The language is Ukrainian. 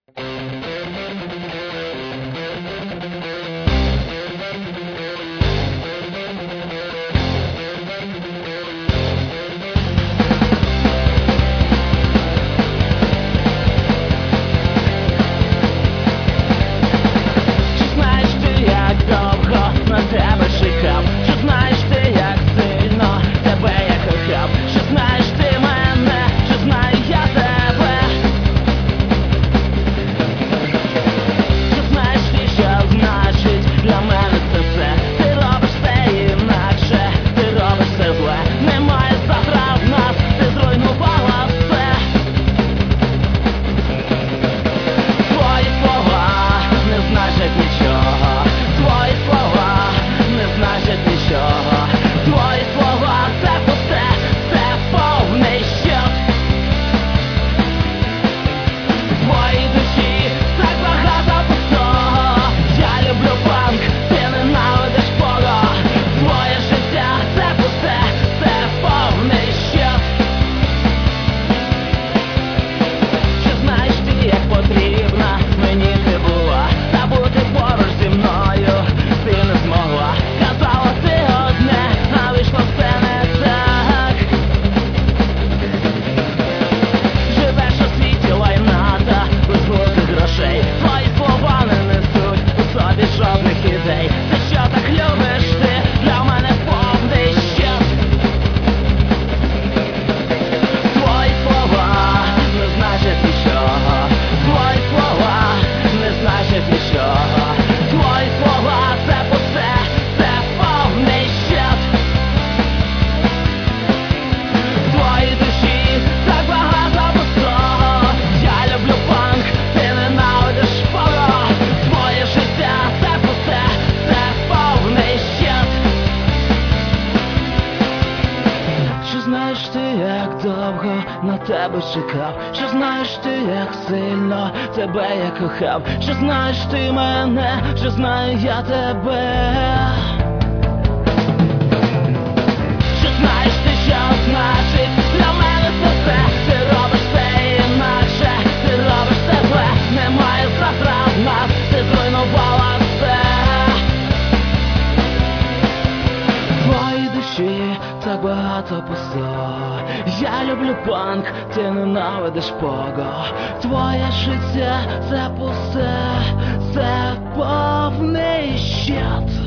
Чи знаєш ти, як довго на тебе чекав? Чи знаєш ти, як сильно тебе я кохав? Чи знаєш ти мене? Чи знаю я тебе? Чи знаєш ти, що значить для мене це все? Ти робиш все інакше, ти робиш все зле. Немає завтра в нас, ти зруйнувала все. Твої слова не значать нічого. Твої слова не значать нічого. Твої слова це пусте, це повний щот. В твоїй душі так багато пустого. Я люблю панк, ти ненавидиш пого. Твоє життя це пусте, це повний щот. Чи знаєш ти, як потрібна мені ти була? Та бути поруч зі мною ти не змогла. Казала ти одне, а вийшло все не так. Живеш у світі лайната, без глухих грошей. Твої слова не несуть у собі жодних ідей. Те, що так любиш ти, для мене повний щот. Твої слова не значать нічого. Твої слова не значать нічого. Твої слова це пусте, це повний щот. В твоїй душі так багато пустого. Я люблю панк, ти ненавидиш пого. Твоє життя це пусте, це повний щот. Чи знаєш ти, як довго на тебе чекав? Чи знаєш ти, як сильно тебе я кохав? Чи знаєш ти мене? Чи знаю я тебе? Чи знаєш ти, що значить для мене це все? Ти робиш все інакше, ти робиш все зле. Немає завтра в нас, ти зруйнувала все. В твоїй душі так багато пустого. Я люблю панк, ти ненавидиш пого. Твоє життя це пусте, це повний щот.